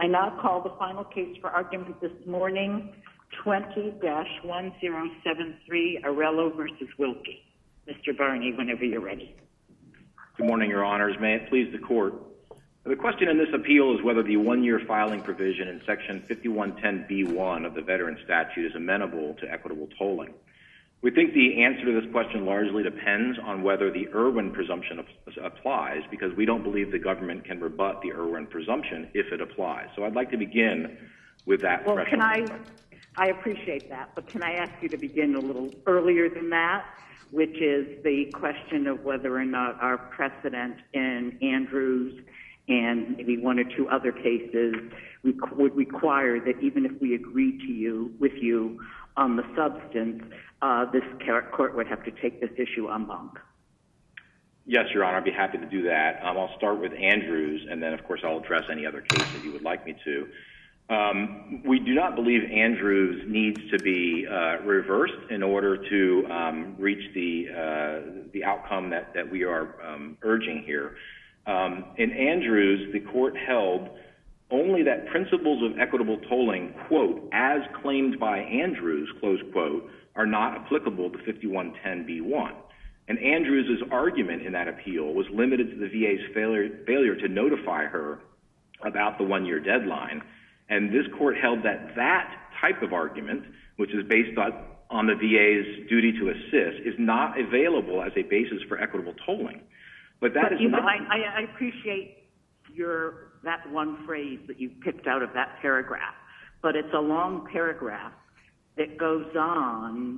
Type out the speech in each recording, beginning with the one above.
I now call the final case for argument this morning, 20-1073, Arello versus Wilkie. Mr. Barney, whenever you're ready. Good morning, Your Honors. May it please the Court. The question in this appeal is whether the one-year filing provision in Section 5110B1 of the Veteran Statute is amenable to equitable tolling. We think the answer to this question largely depends on whether the Irwin presumption applies, because we don't believe the government can rebut the Irwin presumption if it applies. So I'd like to begin with that. Well, I appreciate that, but can I ask you to begin a little earlier than that, which is the question of whether or not our precedent in Andrews and maybe one or two other cases would require that even if we agreed with you on the substance, this court would have to take this issue en banc. Yes, Your Honor, I'd be happy to do that. I'll start with Andrews, and then, of course, I'll address any other case that you would like me to. We do not believe Andrews needs to be reversed in order to reach the outcome that we are urging here. In Andrews, the court held only that principles of equitable tolling, quote, as claimed by Andrews, close quote, are not applicable to 5110B1. And Andrews' argument in that appeal was limited to the VA's failure to notify her about the one-year deadline. And this court held that that type of argument, which is based on the VA's duty to assist, is not available as a basis for equitable tolling. But that is not. I appreciate that one phrase that you picked out of that paragraph, but it's a long paragraph that goes on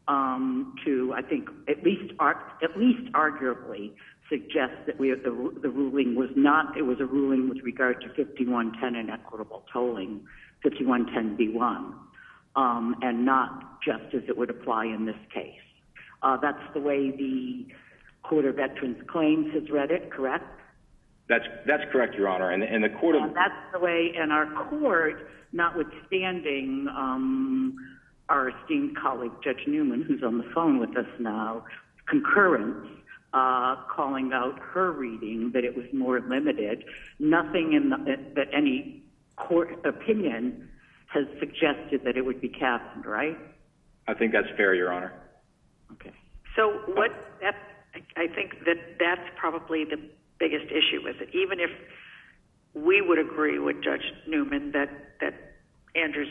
to, I think, at least arguably suggest that the ruling was not. It was a ruling with regard to 5110 and equitable tolling, 5110B1, and not just as it would apply in this case. That's the way the Court of Veterans Claims has read it, correct? That's correct, Your Honor. And the court of that's the way. And our court, notwithstanding our esteemed colleague Judge Newman, who's on the phone with us now, concurrence, calling out her reading that it was more limited. Nothing in that any court opinion has suggested that it would be capped, right? I think that's fair, Your Honor. Okay. So I think that's probably the biggest issue with it. Even if we would agree with Judge Newman that Andrews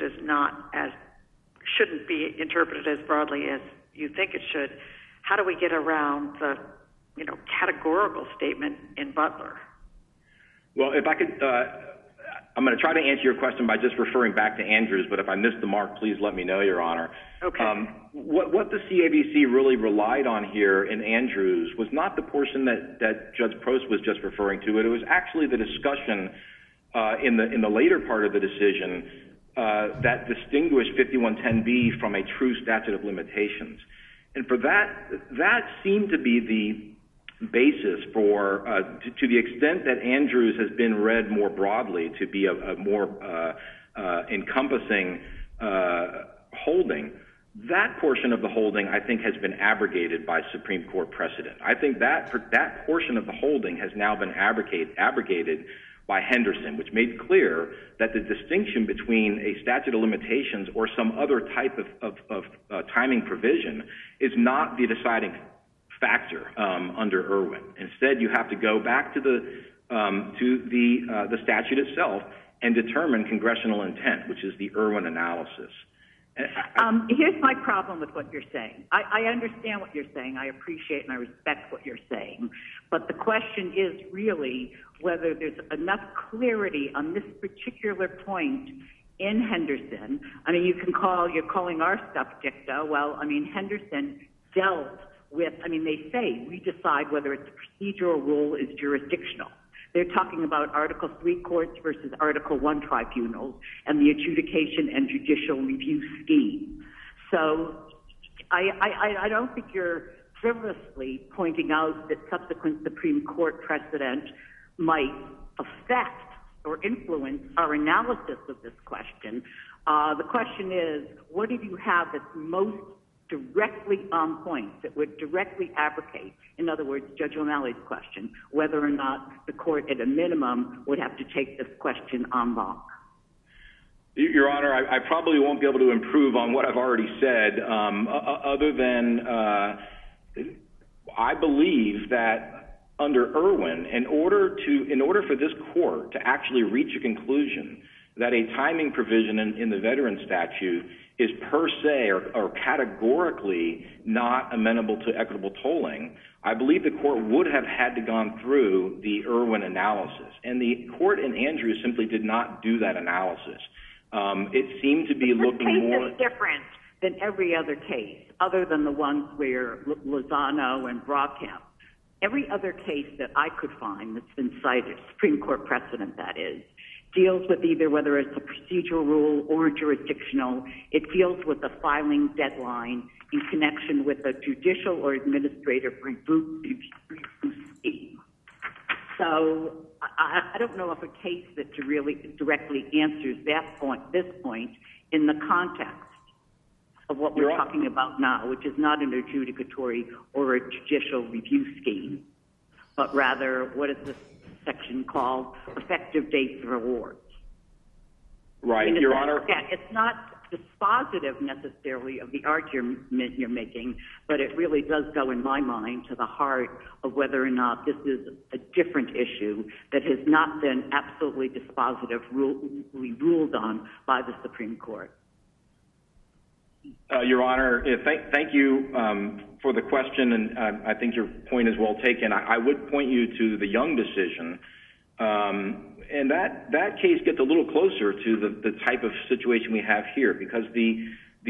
shouldn't be interpreted as broadly as you think it should, how do we get around the categorical statement in Butler? Well, if I could, I'm going to try to answer your question by just referring back to Andrews, but if I missed the mark, please let me know, Your Honor. Okay. What the CAVC really relied on here in Andrews was not the portion that Judge Prost was just referring to. It was actually the discussion in the later part of the decision that distinguished 5110B from a true statute of limitations. And for that seemed to be the basis for, to the extent that Andrews has been read more broadly to be a more encompassing holding, that portion of the holding, I think, has been abrogated by Supreme Court precedent. I think that portion of the holding has now been abrogated by Henderson, which made clear that the distinction between a statute of limitations or some other type of timing provision is not the deciding factor under Irwin. Instead, you have to go back to the statute itself and determine congressional intent, which is the Irwin analysis. Here's my problem with what you're saying. I understand what you're saying. I appreciate and I respect what you're saying. But the question is really whether there's enough clarity on this particular point in Henderson. I mean, you're calling our stuff dicta. Well, I mean, Henderson dealt with, they say we decide whether it's a procedural rule is jurisdictional. They're talking about Article III courts versus Article I tribunals and the adjudication and judicial review scheme. So I don't think you're frivolously pointing out that subsequent Supreme Court precedent might affect or influence our analysis of this question. The question is, what do you have that's most directly on point, that would directly abrogate, in other words, Judge O'Malley's question, whether or not the court at a minimum would have to take this question en banc? Your Honor, I probably won't be able to improve on what I've already said, other than I believe that under Irwin, in order for this court to actually reach a conclusion that a timing provision in the veteran statute is per se or categorically not amenable to equitable tolling, I believe the court would have had to gone through the Irwin analysis. And the court in Andrews simply did not do that analysis. It seemed to be looking more... This case is different than every other case, other than the ones where Lozano and Broadcamp. Every other case that I could find that's been cited, Supreme Court precedent that is, deals with either whether it's a procedural rule or jurisdictional. It deals with the filing deadline in connection with a judicial or administrative review scheme. So I don't know of a case that really directly answers this point in the context of what we're talking about now, which is not an adjudicatory or a judicial review scheme, but rather what is this section called effective dates of awards. Right, Your Honor. Yeah, it's not dispositive necessarily of the argument you're making, but it really does go, in my mind, to the heart of whether or not this is a different issue that has not been absolutely dispositively ruled on by the Supreme Court. Your Honor, thank you for the question, and I think your point is well taken. I would point you to the Young decision, and that case gets a little closer to the type of situation we have here, because the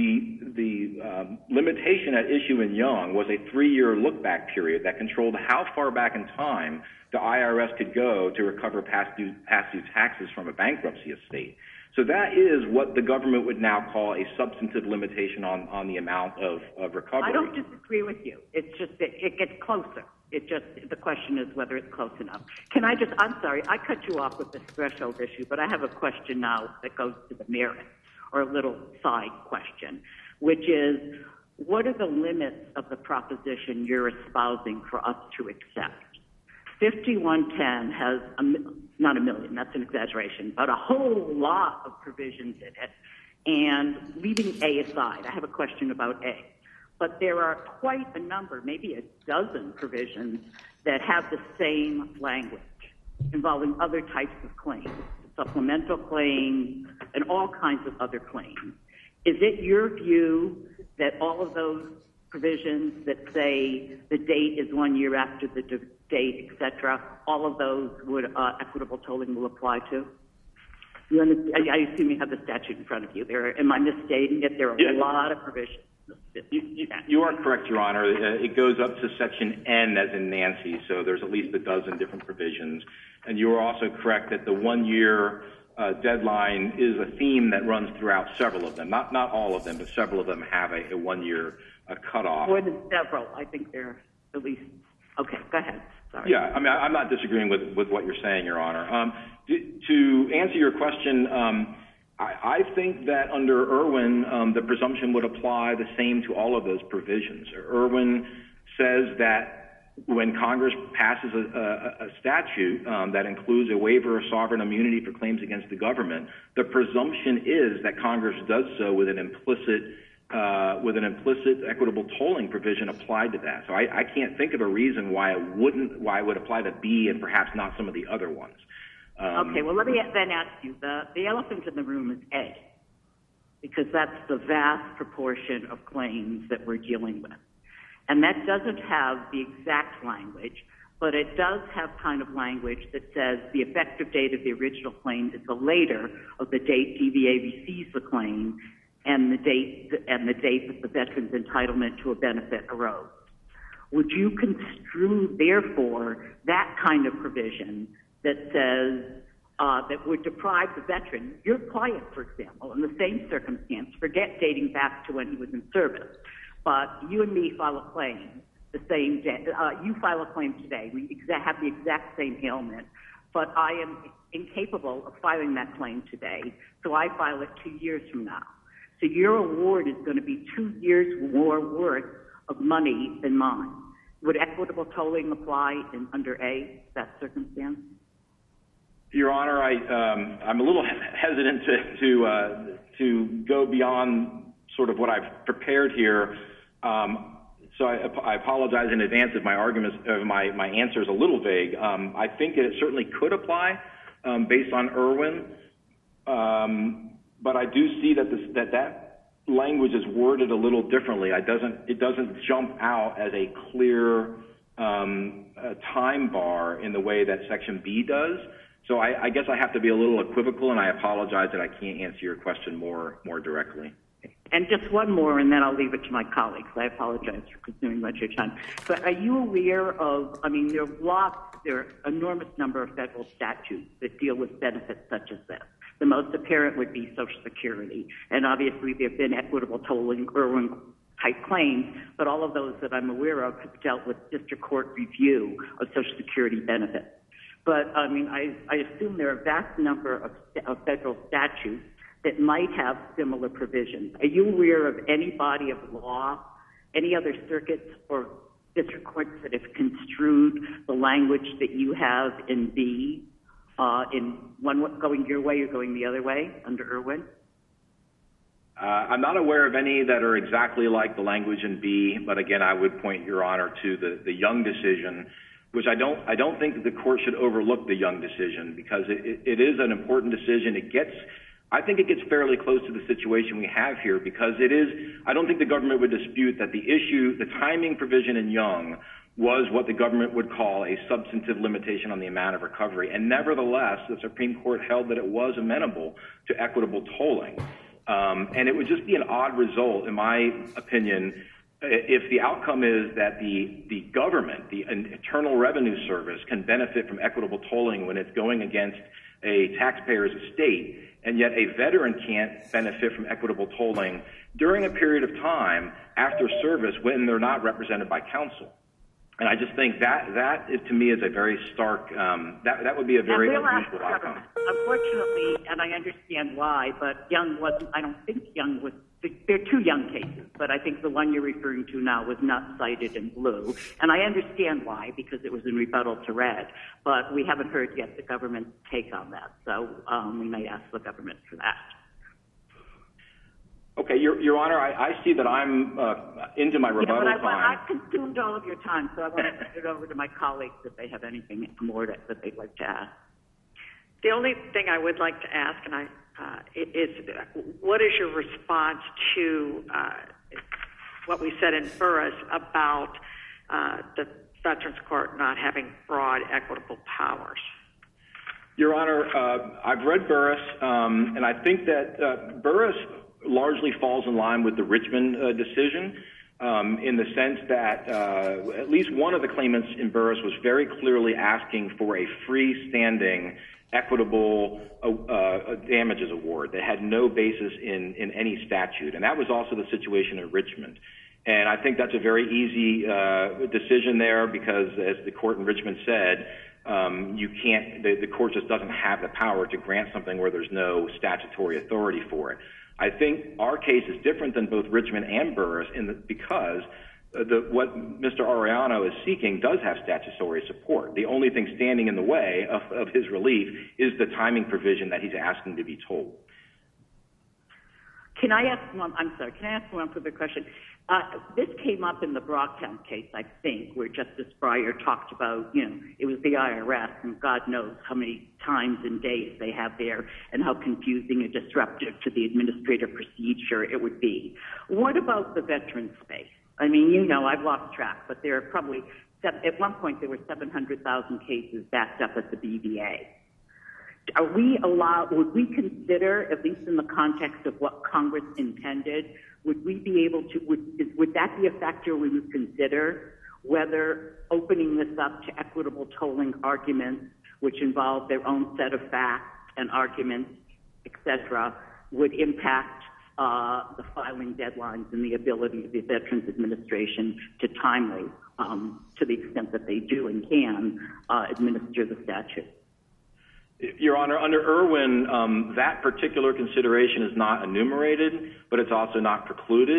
limitation at issue in Young was a 3-year look-back period that controlled how far back in time the IRS could go to recover past due taxes from a bankruptcy estate. So that is what the government would now call a substantive limitation on the amount of recovery. I don't disagree with you. It's just that it gets closer. The question is whether it's close enough. I'm sorry, I cut you off with this threshold issue, but I have a question now that goes to the merits, or a little side question, which is, what are the limits of the proposition you're espousing for us to accept? 5110 has, not a million, that's an exaggeration, but a whole lot of provisions in it. And leaving A aside, I have a question about A. But there are quite a number, maybe a dozen provisions that have the same language involving other types of claims, supplemental claims, and all kinds of other claims. Is it your view that all of those provisions that say the date is 1 year after the date, etc., all of those would equitable tolling will apply to? I assume you have the statute in front of you. Am I misstating it? There are a lot of provisions. You are correct, Your Honor. It goes up to Section N as in Nancy, so there's at least a dozen different provisions. And you are also correct that the 1 year deadline is a theme that runs throughout several of them. Not all of them, but several of them have a 1 year cutoff. More than several. I think there are at least. Okay, go ahead. Sorry. Yeah, I mean, I'm not disagreeing with what you're saying, Your Honor. To answer your question, I think that under Irwin, the presumption would apply the same to all of those provisions. Irwin says that when Congress passes a statute that includes a waiver of sovereign immunity for claims against the government, the presumption is that Congress does so with an implicit equitable tolling provision applied to that. So I can't think of a reason why it would apply to B and perhaps not some of the other ones. Okay, well, let me then ask you, the elephant in the room is A, because that's the vast proportion of claims that we're dealing with. And that doesn't have the exact language, but it does have kind of language that says the effective date of the original claim is the later of the date DVA receives the claim and the date that the veteran's entitlement to a benefit arose. Would you construe, therefore, that kind of provision that says that would deprive the veteran, your client, for example, in the same circumstance, forget dating back to when he was in service, but you and me file a claim the same day. You file a claim today. We have the exact same ailment, but I am incapable of filing that claim today, so I file it 2 years from now. So your award is going to be 2 years more worth of money than mine. Would equitable tolling apply under A, that circumstance? Your Honor, I'm a little hesitant to go beyond sort of what I've prepared here. So I apologize in advance if my arguments, my answer is a little vague. I think that it certainly could apply based on Irwin, but I do see that language is worded a little differently. It doesn't jump out as a clear time bar in the way that Section B does. So I guess I have to be a little equivocal, and I apologize that I can't answer your question more directly. And just one more, and then I'll leave it to my colleagues. I apologize for consuming much of your time. But are you aware of, there are an enormous number of federal statutes that deal with benefits such as this. The most apparent would be Social Security. And obviously there have been equitable tolling, Irwin-type claims, but all of those that I'm aware of have dealt with district court review of Social Security benefits. But, I assume there are a vast number of federal statutes that might have similar provisions. Are you aware of any body of law, any other circuits or district courts that have construed the language that you have in B, in one going your way or going the other way under Irwin? I'm not aware of any that are exactly like the language in B, but again, I would point, Your Honor, to the Young decision, which I don't think that the court should overlook the Young decision because it is an important decision. I think it gets fairly close to the situation we have here because I don't think the government would dispute that the timing provision in Young was what the government would call a substantive limitation on the amount of recovery. And nevertheless, the Supreme Court held that it was amenable to equitable tolling. And it would just be an odd result, in my opinion, if the outcome is that the government, the Internal Revenue Service, can benefit from equitable tolling when it's going against a taxpayer's estate, and yet a veteran can't benefit from equitable tolling during a period of time after service when they're not represented by counsel. And I just think that to me is a very stark, that would be a very unusual outcome. Unfortunately, and I understand why, but Young wasn't, I don't think Young was, there are two Young cases, but I think the one you're referring to now was not cited in blue. And I understand why, because it was in rebuttal to red, but we haven't heard yet the government's take on that. So we may ask the government for that. Okay, Your Honor, I see that I'm into my rebuttal time. I've consumed all of your time, so I want to turn it over to my colleagues if they have anything more that they'd like to ask. The only thing I would like to ask, and is what is your response to what we said in Burris about the Veterans Court not having broad equitable powers? Your Honor, I've read Burris, and I think that Burris largely falls in line with the Richmond decision in the sense that at least one of the claimants in Burris was very clearly asking for a freestanding equitable damages award that had no basis in any statute. And that was also the situation in Richmond. And I think that's a very easy decision there because, as the court in Richmond said, the court just doesn't have the power to grant something where there's no statutory authority for it. I think our case is different than both Richmond and Burris because what Mr. Arellano is seeking does have statutory support. The only thing standing in the way of his relief is the timing provision that he's asking to be told. Can I ask one further question? This came up in the Brocktown case, I think, where Justice Breyer talked about, it was the IRS, and God knows how many times and days they have there and how confusing and disruptive to the administrative procedure it would be. What about the veteran space? I've lost track, but there are probably, at one point there were 700,000 cases backed up at the BVA. Would we consider, at least in the context of what Congress intended, would we be able to, would that be a factor we would consider, whether opening this up to equitable tolling arguments, which involve their own set of facts and arguments, et cetera, would impact the filing deadlines and the ability of the Veterans Administration to timely, to the extent that they do and can, administer the statute? Your Honor, under Irwin, that particular consideration is not enumerated, but it's also not precluded.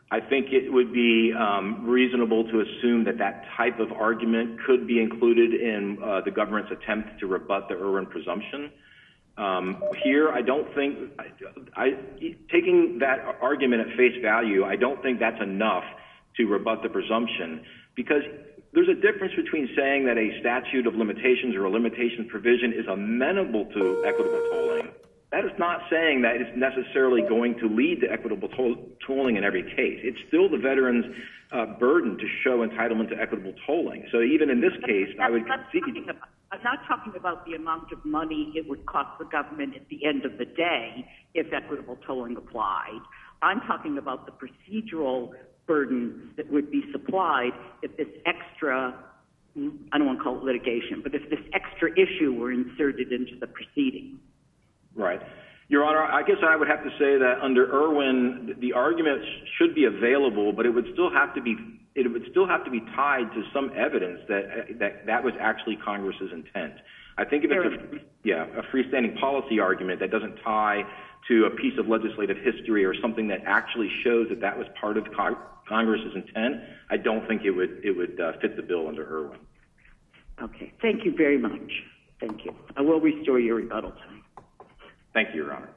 I think it would be reasonable to assume that that type of argument could be included in the government's attempt to rebut the Irwin presumption. Here, I don't think, taking that argument at face value, I don't think that's enough to rebut the presumption, because there's a difference between saying that a statute of limitations or a limitations provision is amenable to equitable tolling. That is not saying that it's necessarily going to lead to equitable tolling in every case. It's still the veteran's burden to show entitlement to equitable tolling. So even in this case, I would concede. I'm not talking about the amount of money it would cost the government at the end of the day if equitable tolling applied. I'm talking about the procedural burden that would be supplied if this extra, I don't want to call it litigation, but if this extra issue were inserted into the proceeding. Right. Your Honor, I guess I would have to say that under Irwin, the argument should be available, but it would still have to be tied to some evidence that was actually Congress's intent. I think if it's a freestanding policy argument that doesn't tie to a piece of legislative history or something that actually shows that that was part of Congress's intent, I don't think it would fit the bill under Irwin. Okay. Thank you very much. Thank you. I will restore your rebuttal time. Thank you, Your Honor.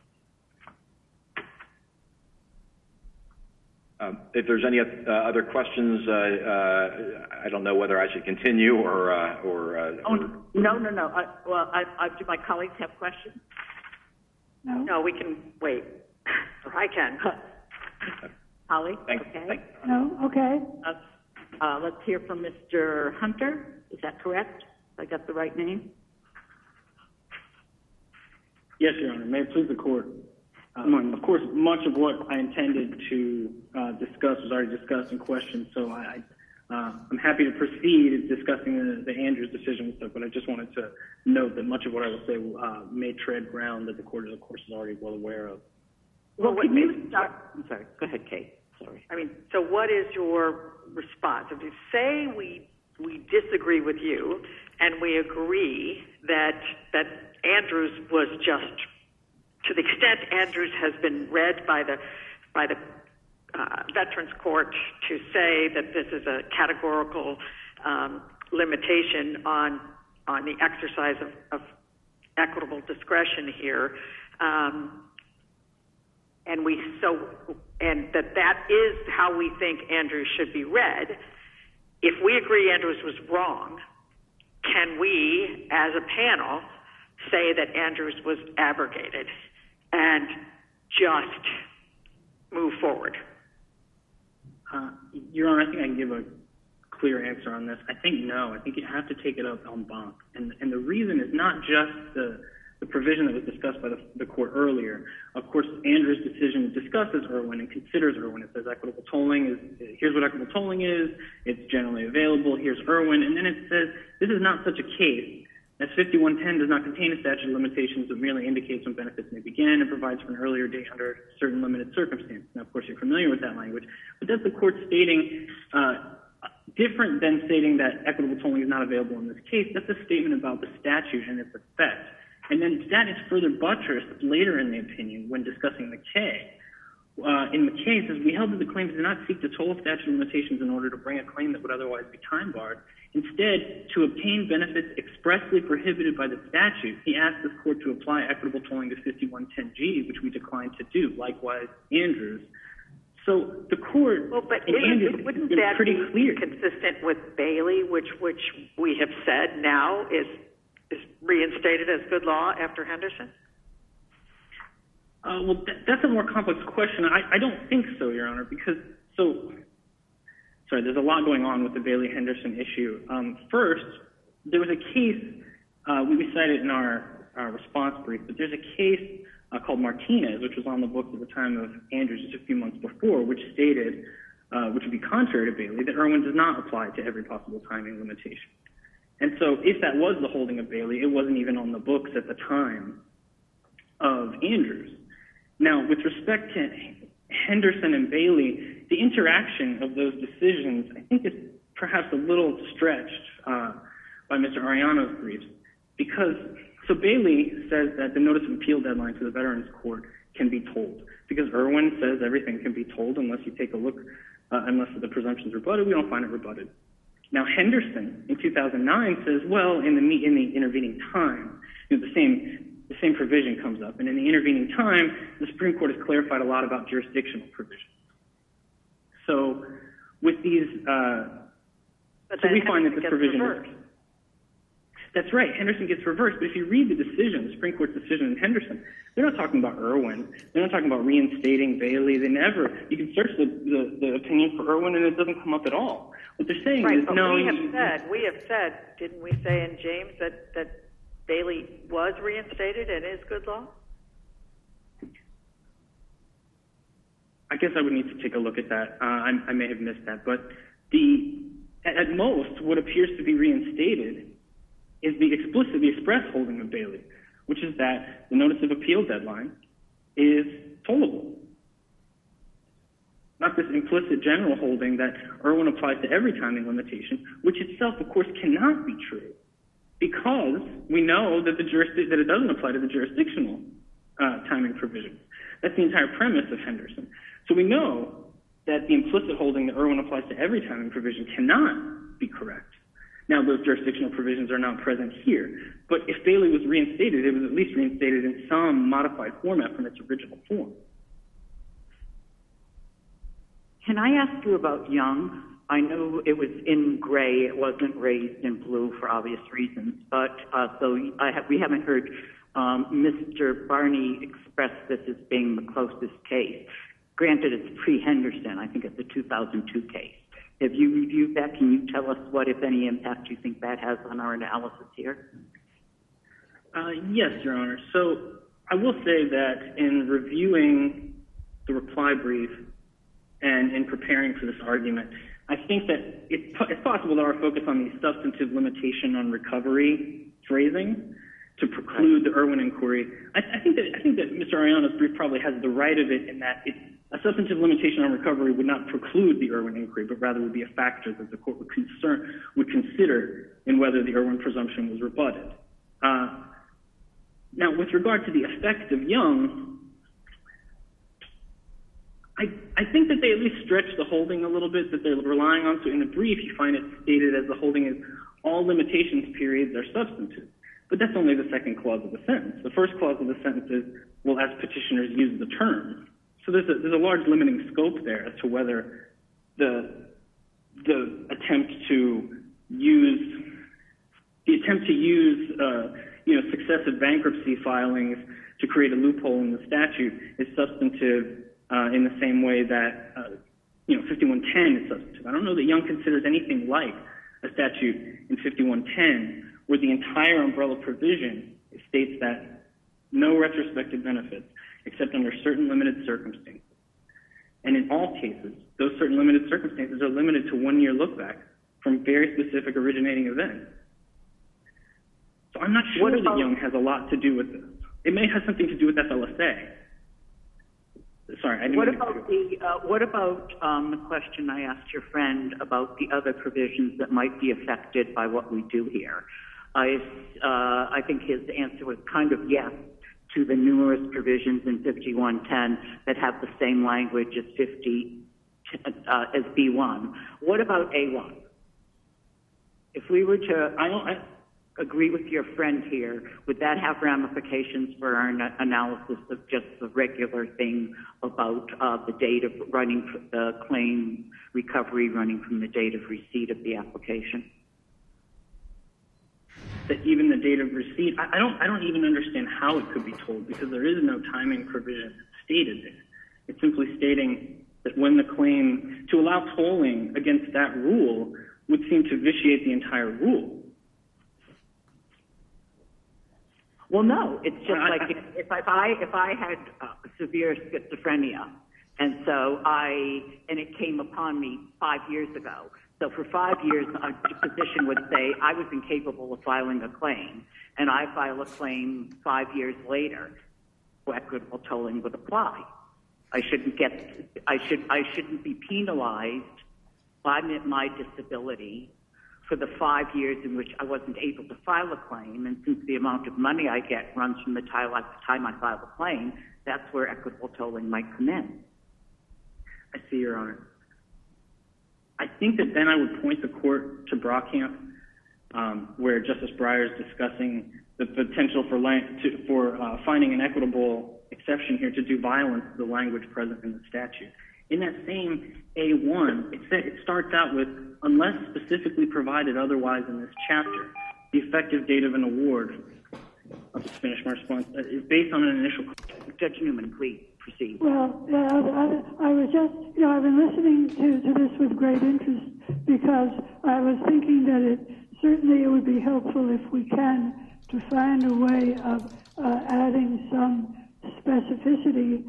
If there's any other questions, I don't know whether I should continue or. No. Do my colleagues have questions? No, we can wait. I can. Holly? Thanks. Okay. No? Okay. Let's hear from Mr. Hunter. Is that correct? I got the right name? Yes, Your Honor. May it please the Court. Of course, much of what I intended to discuss was already discussed in question, so I'm happy to proceed discussing the Andrews decision, but I just wanted to note that much of what I will say may tread ground that the Court, of course, is already well aware of. Well, can you start? I'm sorry. Go ahead, Kate. Sorry. So what is your response? If you say we disagree with you and we agree that Andrews was just, to the extent Andrews has been read by the Veterans Court to say that this is a categorical limitation on the exercise of equitable discretion here, and that is how we think Andrews should be read. If we agree Andrews was wrong, can we, as a panel, say that Andrews was abrogated and just move forward? Your Honor, I think I can give a clear answer on this. I think no. I think you have to take it up en banc. And the reason is not just the provision that was discussed by the Court earlier. Of course, Andrews' decision discusses Irwin and considers Irwin. It says equitable tolling here's what equitable tolling is. It's generally available. Here's Irwin. And then it says this is not such a case, as 5110 does not contain a statute of limitations that merely indicates when benefits may begin and provides for an earlier date under certain limited circumstances. Now, of course, you're familiar with that language, but that's the Court stating different than stating that equitable tolling is not available in this case. That's a statement about the statute and its effect. And then that is further buttressed later in the opinion when discussing McKay. In McKay, it says, we held that the claims did not seek to toll statute of limitations in order to bring a claim that would otherwise be time-barred. Instead, to obtain benefits expressly prohibited by the statute, he asked this Court to apply equitable tolling to 5110G, which we declined to do. Likewise, Andrews. So the Court wouldn't is that pretty be clear. Consistent with Bailey, which we have said now is reinstated as good law after Henderson? Well, that's a more complex question. I don't think so, Your Honor, because there's a lot going on with the Bailey-Henderson issue. First, there was a case, we cited in our response brief, but there's a case called Martinez, which was on the books at the time of Andrews just a few months before, which stated, which would be contrary to Bailey, that Irwin does not apply to every possible timing limitation. And so if that was the holding of Bailey, it wasn't even on the books at the time of Andrews. Now, with respect to Henderson and Bailey, the interaction of those decisions, I think, is perhaps a little stretched by Mr. Ariano's briefs, because So Bailey says that the notice of appeal deadline to the Veterans Court can be told, because Irwin says everything can be told unless you take a look, unless the presumption is rebutted. We don't find it rebutted. Now Henderson in 2009 says, well, in the intervening time, the same provision comes up, and in the intervening time, the Supreme Court has clarified a lot about jurisdictional provisions. So with these, so we find that this provision is, that's right, Henderson gets reversed, but if you read the decision, the Supreme Court's decision in Henderson, they're not talking about Irwin, they're not talking about reinstating Bailey, you can search the opinion for Irwin and it doesn't come up at all. What they're saying is, no. We have said, didn't we say in James that Bailey was reinstated and is good law? I guess I would need to take a look at that. I may have missed that, but at most, what appears to be reinstated is the express holding of Bailey, which is that the notice of appeal deadline is tollable. Not this implicit general holding that Irwin applies to every timing limitation, which itself, of course, cannot be true, because we know that that it doesn't apply to the jurisdictional timing provisions. That's the entire premise of Henderson. So we know that the implicit holding that Irwin applies to every timing provision cannot be correct. Now, those jurisdictional provisions are not present here, but if Bailey was reinstated, it was at least reinstated in some modified format from its original form. Can I ask you about Young? I know it was in gray, it wasn't raised in blue for obvious reasons, but we haven't heard Mr. Barney express this as being the closest case. Granted, it's pre-Henderson. I think it's a 2002 case. Have you reviewed that? Can you tell us what, if any, impact you think that has on our analysis here? Yes, Your Honor. So I will say that in reviewing the reply brief and in preparing for this argument, I think that it's possible that our focus on the substantive limitation on recovery phrasing to preclude the Irwin inquiry. I think that Mr. Ariano's brief probably has the right of it in that a substantive limitation on recovery would not preclude the Irwin inquiry, but rather would be a factor that the court would consider in whether the Irwin presumption was rebutted. Now, with regard to the effect of Young, I think that they at least stretch the holding a little bit that they're relying on. So in the brief, you find it stated as the holding is all limitations periods are substantive. But that's only the second clause of the sentence. The first clause of the sentence is, well, as petitioners use the term. So there's a large limiting scope there as to whether the attempt to use successive bankruptcy filings to create a loophole in the statute is substantive in the same way that 5110 is substantive. I don't know that Young considers anything like a statute in 5110 where the entire umbrella provision states that no retrospective benefits except under certain limited circumstances. And in all cases, those certain limited circumstances are limited to 1 year look back from very specific originating events. So I'm not sure that Young has a lot to do with this. It may have something to do with FLSA. Sorry, I didn't What about the question I asked your friend about the other provisions that might be affected by what we do here? I think his answer was kind of yes to the numerous provisions in 5110 that have the same language as as B1. What about A1? If we were to agree with your friend here, would that have ramifications for our analysis of just the regular thing about the date of running the claim recovery running from the date of receipt of the application? That even the date of receipt, I don't even understand how it could be told, because there is no timing provision stated there. It's simply stating that when the claim, to allow tolling against that rule would seem to vitiate the entire rule. Well, no, it's just if I had severe schizophrenia, and so it came upon me 5 years ago. So for 5 years, a physician would say I was incapable of filing a claim, and I file a claim 5 years later. Equitable tolling would apply. I shouldn't be penalized by my disability for the 5 years in which I wasn't able to file a claim. And since the amount of money I get runs from the time I file a claim, that's where equitable tolling might come in. I see, Your Honor. I think that then I would point the court to Brockamp, where Justice Breyer is discussing the potential for finding an equitable exception here to do violence to the language present in the statute. In that same A1, it starts out with, unless specifically provided otherwise in this chapter, the effective date of an award. I'll just finish my response. Is based on an initial. Judge Newman, please proceed. Well, I was just, I've been listening to this with great interest because I was thinking that certainly it would be helpful if we can to find a way of adding some specificity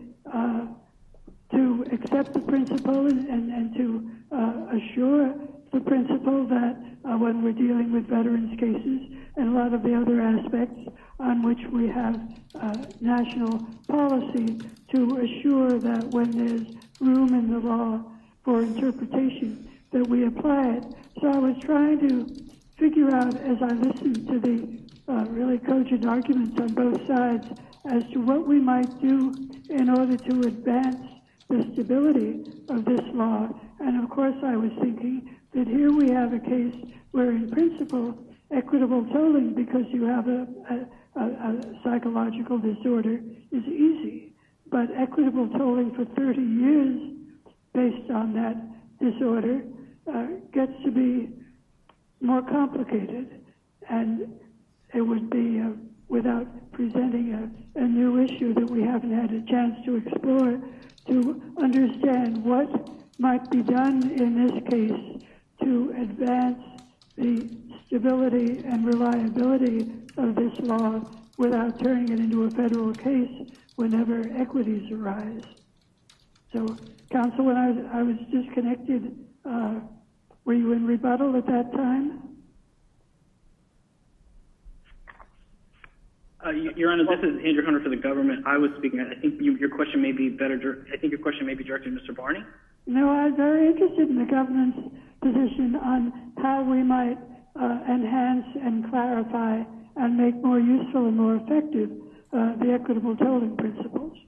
to accept the principle and to assure the principle that when we're dealing with veterans cases and a lot of the other aspects on which we have national policy, to assure that when there's room in the law for interpretation, that we apply it. So I was trying to figure out, as I listened to the really cogent arguments on both sides, as to what we might do in order to advance the stability of this law. And of course I was thinking that here we have a case where in principle equitable tolling, because you have a psychological disorder, is easy. But equitable tolling for 30 years based on that disorder gets to be more complicated, and it would be without presenting a new issue that we haven't had a chance to explore, to understand what might be done in this case to advance the stability and reliability of this law without turning it into a federal case whenever equities arise. So, counsel, when I was disconnected, were you in rebuttal at that time? Your Honor, this is Andrew Hunter for the government. I was speaking. I think your question may be better. I think your question may be directed to Mr. Barney. No, I'm very interested in the government's position on how we might enhance and clarify and make more useful and more effective the equitable tolling principles.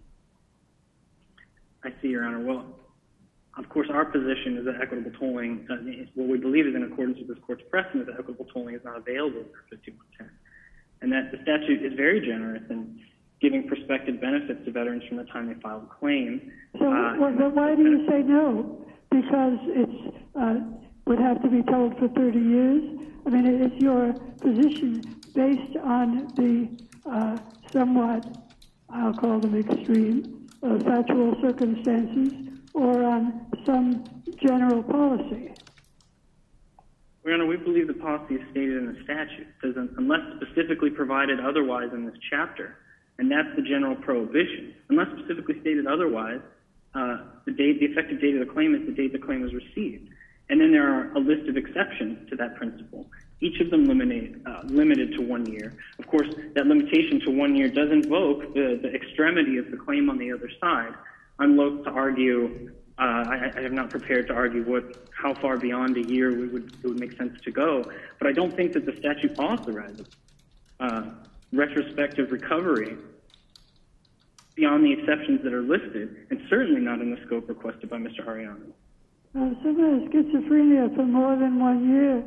I see, Your Honor. Well, of course, our position is that equitable tolling, what we believe is in accordance with this court's precedent, that equitable tolling is not available for 5110. And that the statute is very generous in giving prospective benefits to veterans from the time they file a claim. So why do you say no? Because it would have to be told for 30 years? I mean, is your position based on the somewhat, I'll call them extreme, factual circumstances, or on some general policy? Your Honor, we believe the policy is stated in the statute. It says unless specifically provided otherwise in this chapter, and that's the general prohibition. Unless specifically stated otherwise, the effective date of the claim is the date the claim was received. And then there are a list of exceptions to that principle, each of them limited to 1 year. Of course, that limitation to 1 year does invoke the extremity of the claim on the other side. I'm loath to argue, I am not prepared to argue how far beyond a year it would make sense to go, but I don't think that the statute authorizes retrospective recovery beyond the exceptions that are listed, and certainly not in the scope requested by Mr. Ariano. Someone has schizophrenia for more than 1 year.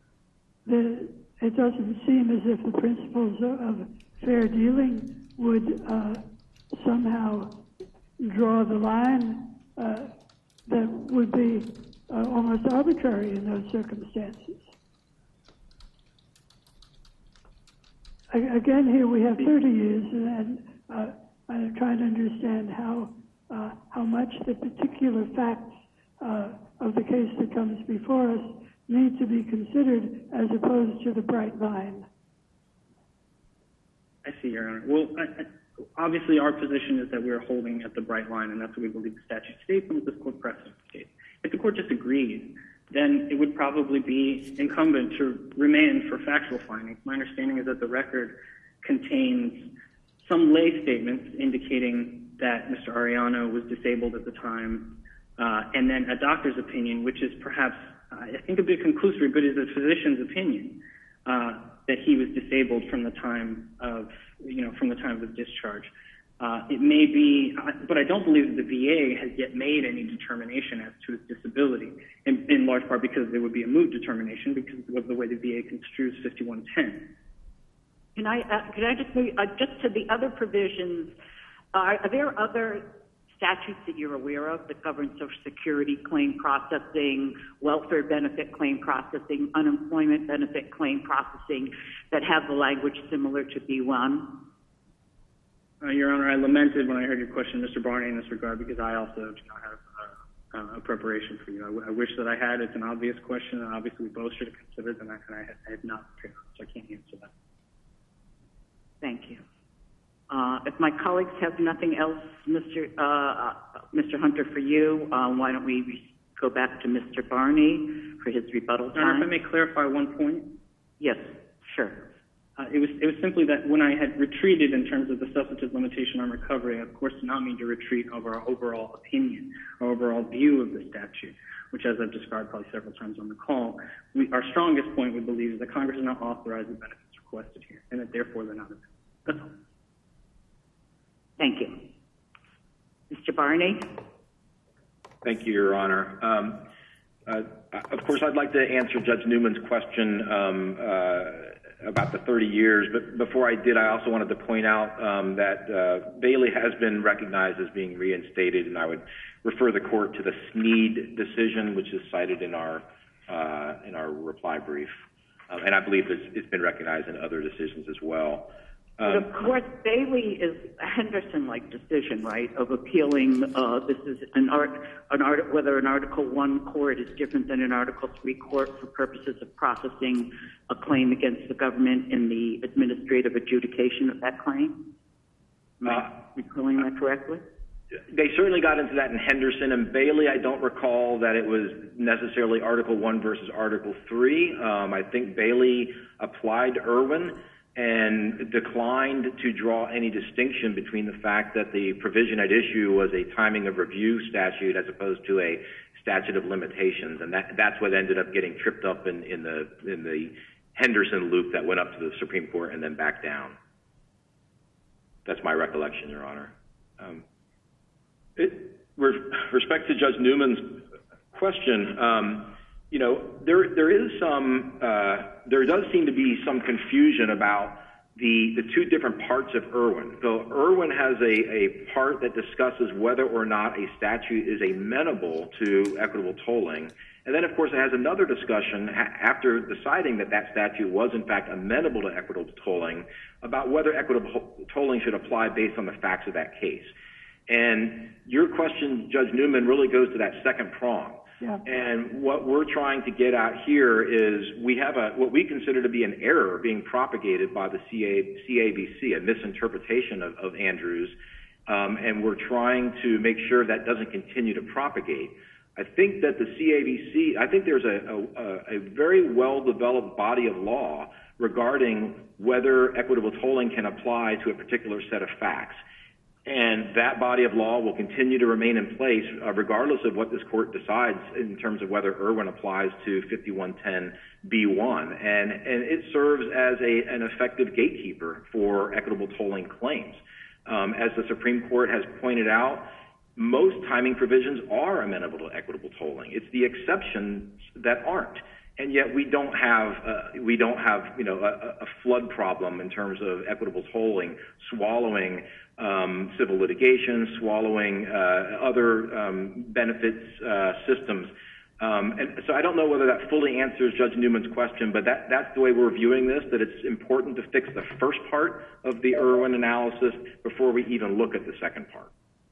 It doesn't seem as if the principles of fair dealing would somehow draw the line that would be almost arbitrary in those circumstances. Again, here we have 30 years, and I'm trying to understand how much the particular facts of the case that comes before us need to be considered as opposed to the bright line. I see, Your Honor. Well, obviously our position is that we're holding at the bright line, and that's what we believe the statute states and what this court precedent states. If the court disagrees, then it would probably be incumbent to remand for factual findings. My understanding is that the record contains some lay statements indicating that Mr. Ariano was disabled at the time, and then a doctor's opinion, which is perhaps I think a bit conclusory, but is a physician's opinion that he was disabled from the time of the discharge. It may be, but I don't believe that the VA has yet made any determination as to his disability, in large part because there would be a moot determination because of the way the VA construes 5110. Can I just move just to the other provisions? Are there other statutes that you're aware of that govern Social Security claim processing, welfare benefit claim processing, unemployment benefit claim processing that have the language similar to B1? Your Honor, I lamented when I heard your question, Mr. Barney, in this regard, because I also do not have a preparation for you. I wish that I had. It's an obvious question, and obviously we both should have considered, and I have not prepared, so I can't answer that. Thank you. If my colleagues have nothing else, Mr. Hunter, for you, why don't we go back to Mr. Barney for his rebuttal time? Your Honor, if I may clarify one point? Yes, sure. It was simply that when I had retreated in terms of the substantive limitation on recovery, I of course did not mean to retreat over our overall opinion, our overall view of the statute, which, as I've described probably several times on the call, our strongest point, we believe, is that Congress has not authorized the benefits requested here, and that therefore they're not available. That's all. Thank you. Mr. Barney? Thank you, Your Honor. Of course, I'd like to answer Judge Newman's question about the 30 years, but before I did, I also wanted to point out that Bailey has been recognized as being reinstated, and I would refer the court to the Snead decision, which is cited in our reply brief, and I believe it's been recognized in other decisions as well. But of course, Bailey is a Henderson-like decision, right, of appealing. This is whether an Article I court is different than an Article III court for purposes of processing a claim against the government in the administrative adjudication of that claim. Am I recalling that correctly? They certainly got into that in Henderson and Bailey. I don't recall that it was necessarily Article I versus Article III. I think Bailey applied Irwin and declined to draw any distinction between the fact that the provision at issue was a timing of review statute as opposed to a statute of limitations, and that's what ended up getting tripped up in the Henderson loop that went up to the Supreme Court and then back down. That's my recollection, Your Honor. With respect to Judge Newman's question, there does seem to be some confusion about the two different parts of Irwin. So Irwin has a part that discusses whether or not a statute is amenable to equitable tolling. And then, of course, it has another discussion after deciding that that statute was, in fact, amenable to equitable tolling about whether equitable tolling should apply based on the facts of that case. And your question, Judge Newman, really goes to that second prong. Yeah. And what we're trying to get at here is we have what we consider to be an error being propagated by the CAVC, a misinterpretation of Andrews, and we're trying to make sure that doesn't continue to propagate. I think that the CAVC, I think there's a very well-developed body of law regarding whether equitable tolling can apply to a particular set of facts. And that body of law will continue to remain in place regardless of what this court decides in terms of whether Irwin applies to 5110B1. And it serves as an effective gatekeeper for equitable tolling claims. As the Supreme Court has pointed out, most timing provisions are amenable to equitable tolling. It's the exceptions that aren't. And yet we don't have a flood problem in terms of equitable tolling, swallowing civil litigation, swallowing other benefits systems. And so I don't know whether that fully answers Judge Newman's question, but that's the way we're viewing this, that it's important to fix the first part of the Irwin analysis before we even look at the second part.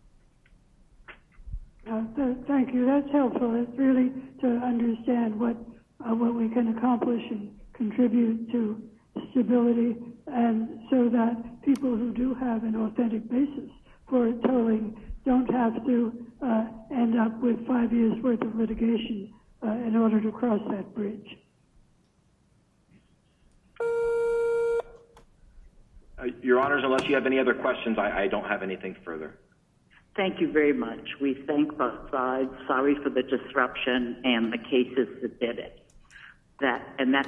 Thank you. That's helpful. It's really to understand what we can accomplish and contribute to stability, and so that people who do have an authentic basis for tolling don't have to end up with 5 years' worth of litigation in order to cross that bridge. Your Honors, unless you have any other questions, I don't have anything further. Thank you very much. We thank both sides. Sorry for the disruption and the cases that did it. That